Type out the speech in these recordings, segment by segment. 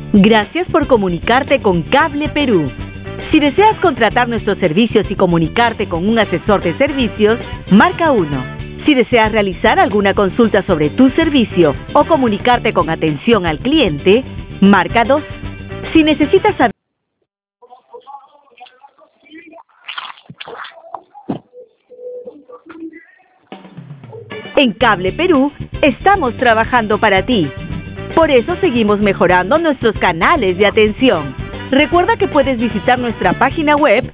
Gracias por comunicarte con Cable Perú. Si deseas contratar nuestros servicios y comunicarte con un asesor de servicios, marca 1. Si deseas realizar alguna consulta sobre tu servicio o comunicarte con atención al cliente, marca 2. Si necesitas saber... En Cable Perú, estamos trabajando para ti. Por eso seguimos mejorando nuestros canales de atención. Recuerda que puedes visitar nuestra página web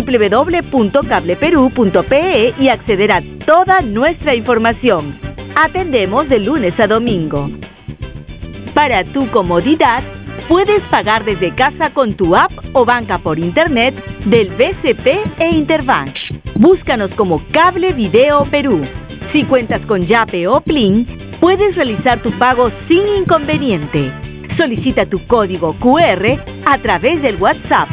www.cableperú.pe y acceder a toda nuestra información. Atendemos de lunes a domingo. Para tu comodidad, puedes pagar desde casa con tu app o banca por internet del BCP e Interbank. Búscanos como Cable Video Perú. Si cuentas con Yape o Plin, puedes realizar tu pago sin inconveniente. Solicita tu código QR a través del WhatsApp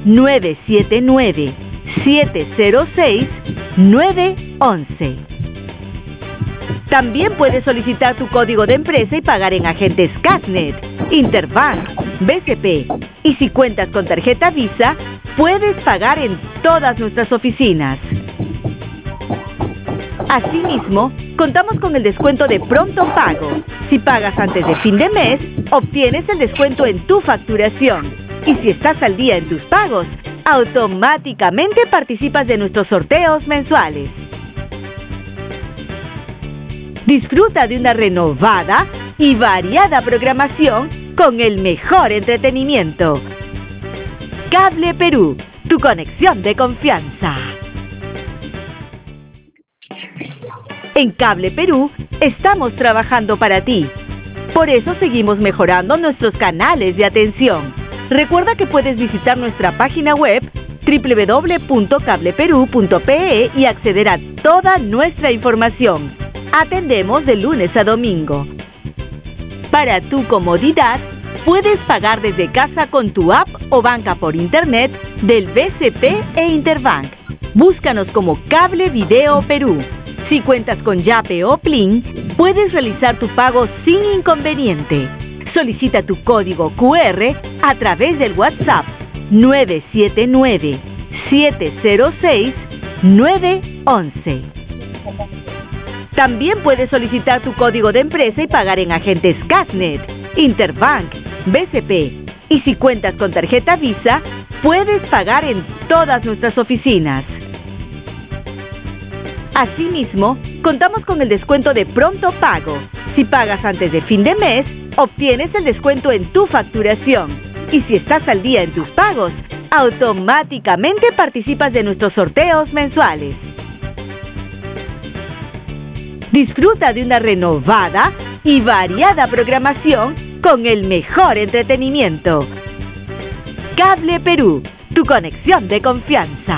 979-706-911. También puedes solicitar tu código de empresa y pagar en agentes Casnet, Interbank, BCP. Y si cuentas con tarjeta Visa, puedes pagar en todas nuestras oficinas. Asimismo, contamos con el descuento de pronto pago. Si pagas antes de fin de mes, obtienes el descuento en tu facturación. Y si estás al día en tus pagos, automáticamente participas de nuestros sorteos mensuales. Disfruta de una renovada y variada programación con el mejor entretenimiento. Cable Perú, tu conexión de confianza. En Cable Perú, estamos trabajando para ti. Por eso seguimos mejorando nuestros canales de atención. Recuerda que puedes visitar nuestra página web www.cableperú.pe y acceder a toda nuestra información. Atendemos de lunes a domingo. Para tu comodidad, puedes pagar desde casa con tu app o banca por internet del BCP e Interbank. Búscanos como Cable Video Perú. Si cuentas con Yape o Plin, puedes realizar tu pago sin inconveniente. Solicita tu código QR a través del WhatsApp 979-706-911. También puedes solicitar tu código de empresa y pagar en agentes Casnet, Interbank, BCP. Y si cuentas con tarjeta Visa, puedes pagar en todas nuestras oficinas. Asimismo, contamos con el descuento de pronto pago. Si pagas antes de fin de mes, obtienes el descuento en tu facturación. Y si estás al día en tus pagos, automáticamente participas de nuestros sorteos mensuales. Disfruta de una renovada y variada programación con el mejor entretenimiento. Cable Perú, tu conexión de confianza.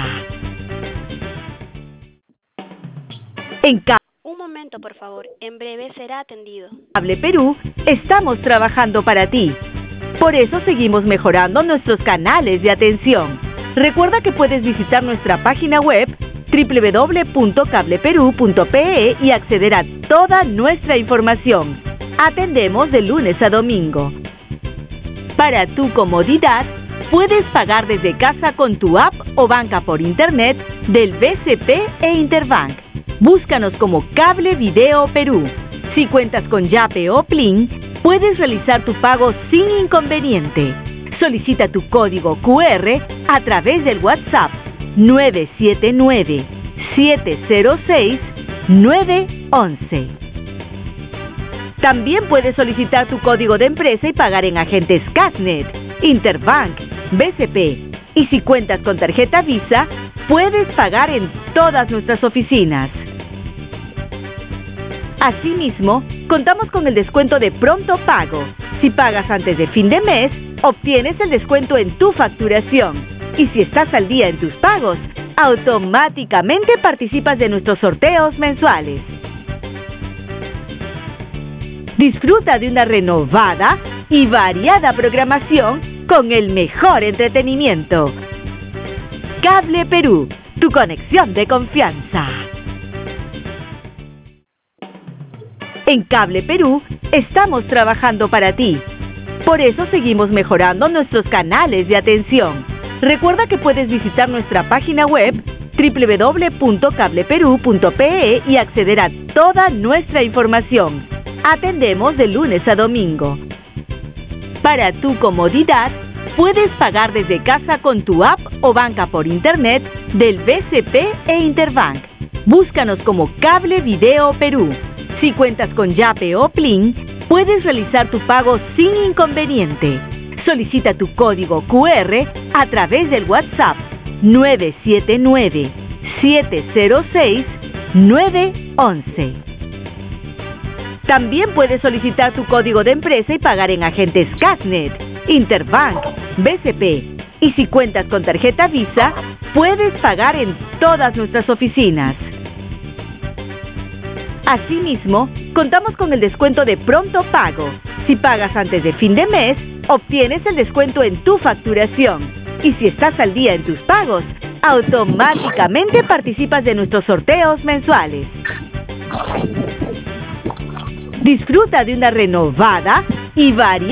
Un momento, por favor. En breve será atendido. Cable Perú, estamos trabajando para ti. Por eso seguimos mejorando nuestros canales de atención. Recuerda que puedes visitar nuestra página web www.cableperú.pe y acceder a toda nuestra información. Atendemos de lunes a domingo. Para tu comodidad, puedes pagar desde casa con tu app o banca por internet del BCP e Interbank. Búscanos como Cable Video Perú. Si cuentas con Yape o Plin, puedes realizar tu pago sin inconveniente. Solicita tu código QR a través del WhatsApp 979-706-911. También puedes solicitar tu código de empresa y pagar en agentes Casnet, Interbank, BCP. Y si cuentas con tarjeta Visa, puedes pagar en todas nuestras oficinas. Asimismo, contamos con el descuento de pronto pago. Si pagas antes de fin de mes, obtienes el descuento en tu facturación. Y si estás al día en tus pagos, automáticamente participas de nuestros sorteos mensuales. Disfruta de una renovada y variada programación con el mejor entretenimiento. Cable Perú, tu conexión de confianza. En Cable Perú, estamos trabajando para ti. Por eso seguimos mejorando nuestros canales de atención. Recuerda que puedes visitar nuestra página web www.cableperú.pe y acceder a toda nuestra información. Atendemos de lunes a domingo. Para tu comodidad, puedes pagar desde casa con tu app o banca por internet del BCP e Interbank. Búscanos como Cable Video Perú. Si cuentas con Yape o Plin, puedes realizar tu pago sin inconveniente. Solicita tu código QR a través del WhatsApp 979-706-911. También puedes solicitar tu código de empresa y pagar en agentes Casnet, Interbank, BCP. Y si cuentas con tarjeta Visa, puedes pagar en todas nuestras oficinas. Asimismo, contamos con el descuento de pronto pago. Si pagas antes de fin de mes, obtienes el descuento en tu facturación. Y si estás al día en tus pagos, automáticamente participas de nuestros sorteos mensuales. Disfruta de una renovada y variada